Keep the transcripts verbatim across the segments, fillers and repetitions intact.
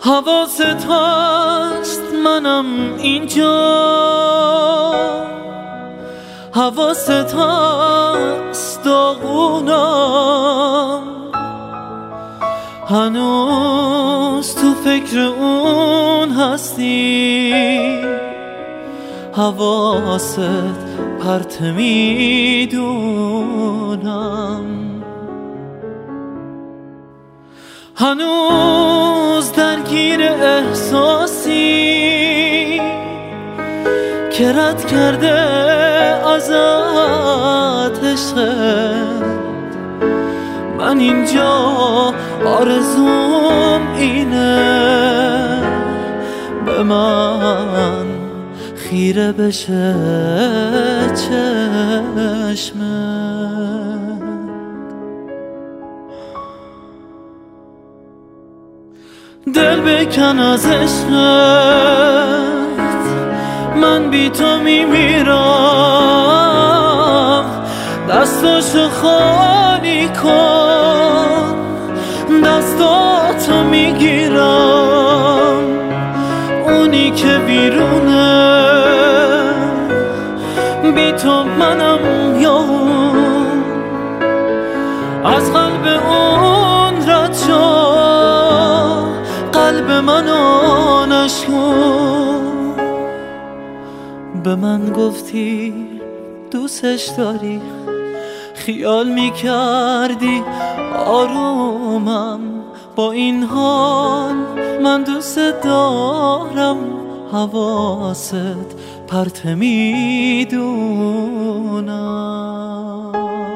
حواست هست منم اینجا، حواست هست داغونم، هنوز تو فکر اون هستی، حواست پرت میدونم، هنوز درگیر احساسی که رد کرده ازت عشقت. من اینجا آرزوم اینه به من خیره بشه چشمت. دل بکن از عشقت، من بی تو میمیرم، دستاشو خالی کن، دستاتو میگیرم، اونی که بیرونه بی تو منم یا اون، از قلب اون رد شو قلب منو نشکن. به من گفتی دوستش داری، خیال میکردی آرومم، با این حال من دوست دارم، حواست پرت میدونم.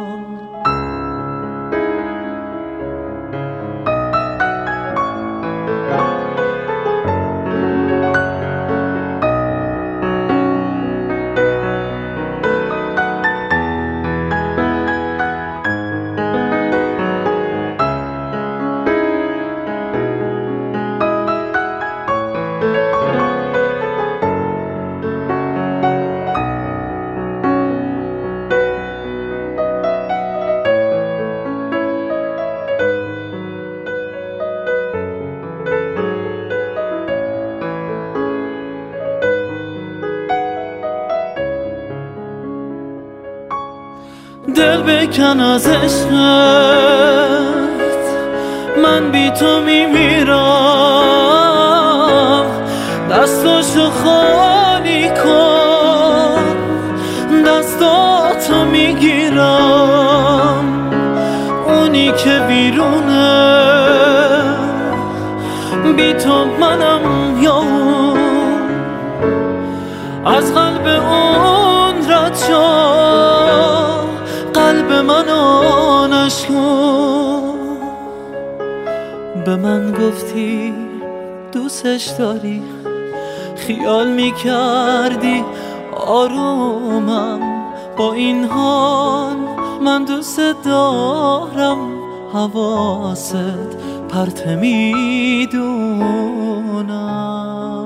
دل بکن از عشقت، من بی تو میمیرم، دستاشو خالی کن، دستاتو میگیرم، اونی که بیرونه بی تو منم یا اون، از قلب اون رد شو قلب منو نشکن. به من گفتی دوستش داری، خیال میکردی آرومم، با این حال من دوست دارم، حواست پرت میدونم.